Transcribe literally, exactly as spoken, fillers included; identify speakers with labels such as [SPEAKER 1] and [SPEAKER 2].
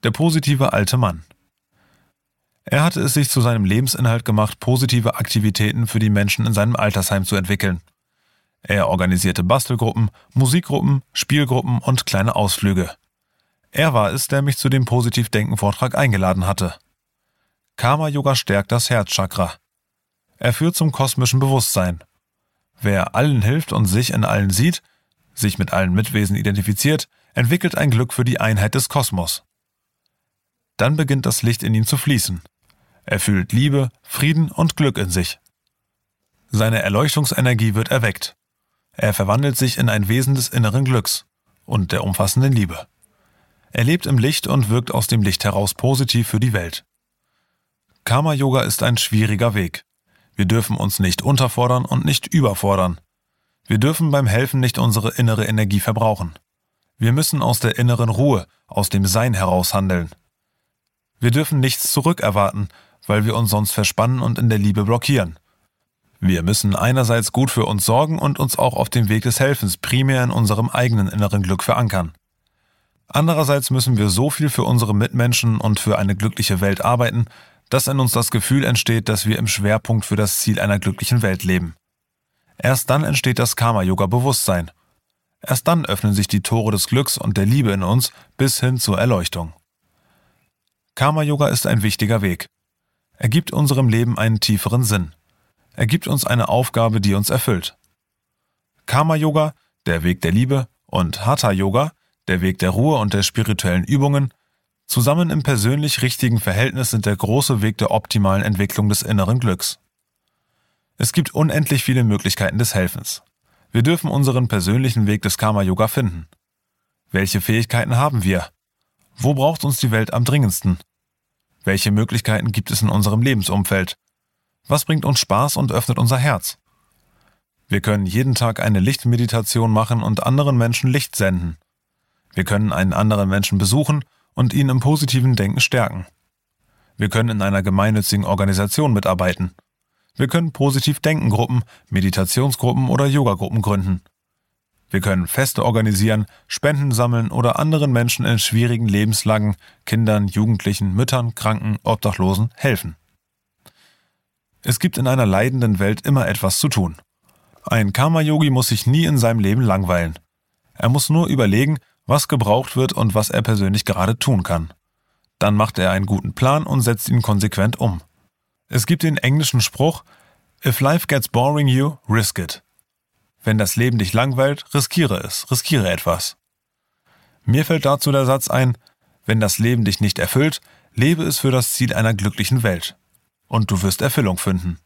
[SPEAKER 1] Der positive alte Mann. Er hatte es sich zu seinem Lebensinhalt gemacht, positive Aktivitäten für die Menschen in seinem Altersheim zu entwickeln. Er organisierte Bastelgruppen, Musikgruppen, Spielgruppen und kleine Ausflüge. Er war es, der mich zu dem Positiv-Denken-Vortrag eingeladen hatte. Karma-Yoga stärkt das Herzchakra. Er führt zum kosmischen Bewusstsein. Wer allen hilft und sich in allen sieht, sich mit allen Mitwesen identifiziert, entwickelt ein Glück für die Einheit des Kosmos. Dann beginnt das Licht in ihm zu fließen. Er fühlt Liebe, Frieden und Glück in sich. Seine Erleuchtungsenergie wird erweckt. Er verwandelt sich in ein Wesen des inneren Glücks und der umfassenden Liebe. Er lebt im Licht und wirkt aus dem Licht heraus positiv für die Welt. Karma-Yoga ist ein schwieriger Weg. Wir dürfen uns nicht unterfordern und nicht überfordern. Wir dürfen beim Helfen nicht unsere innere Energie verbrauchen. Wir müssen aus der inneren Ruhe, aus dem Sein heraus handeln. Wir dürfen nichts zurückerwarten, weil wir uns sonst verspannen und in der Liebe blockieren. Wir müssen einerseits gut für uns sorgen und uns auch auf dem Weg des Helfens primär in unserem eigenen inneren Glück verankern. Andererseits müssen wir so viel für unsere Mitmenschen und für eine glückliche Welt arbeiten, dass in uns das Gefühl entsteht, dass wir im Schwerpunkt für das Ziel einer glücklichen Welt leben. Erst dann entsteht das Karma-Yoga-Bewusstsein. Erst dann öffnen sich die Tore des Glücks und der Liebe in uns bis hin zur Erleuchtung. Karma-Yoga ist ein wichtiger Weg. Er gibt unserem Leben einen tieferen Sinn. Er gibt uns eine Aufgabe, die uns erfüllt. Karma-Yoga, der Weg der Liebe, und Hatha-Yoga, der Weg der Ruhe und der spirituellen Übungen, zusammen im persönlich richtigen Verhältnis sind der große Weg der optimalen Entwicklung des inneren Glücks. Es gibt unendlich viele Möglichkeiten des Helfens. Wir dürfen unseren persönlichen Weg des Karma-Yoga finden. Welche Fähigkeiten haben wir? Wo braucht uns die Welt am dringendsten? Welche Möglichkeiten gibt es in unserem Lebensumfeld? Was bringt uns Spaß und öffnet unser Herz? Wir können jeden Tag eine Lichtmeditation machen und anderen Menschen Licht senden. Wir können einen anderen Menschen besuchen und ihn im positiven Denken stärken. Wir können in einer gemeinnützigen Organisation mitarbeiten. Wir können Positiv-Denken-Gruppen, Meditationsgruppen oder Yogagruppen gründen. Wir können Feste organisieren, Spenden sammeln oder anderen Menschen in schwierigen Lebenslagen, Kindern, Jugendlichen, Müttern, Kranken, Obdachlosen helfen. Es gibt in einer leidenden Welt immer etwas zu tun. Ein Karma-Yogi muss sich nie in seinem Leben langweilen. Er muss nur überlegen, was gebraucht wird und was er persönlich gerade tun kann. Dann macht er einen guten Plan und setzt ihn konsequent um. Es gibt den englischen Spruch: If life gets boring you, risk it. Wenn das Leben dich langweilt, riskiere es, riskiere etwas. Mir fällt dazu der Satz ein: Wenn das Leben dich nicht erfüllt, lebe es für das Ziel einer glücklichen Welt. Und du wirst Erfüllung finden.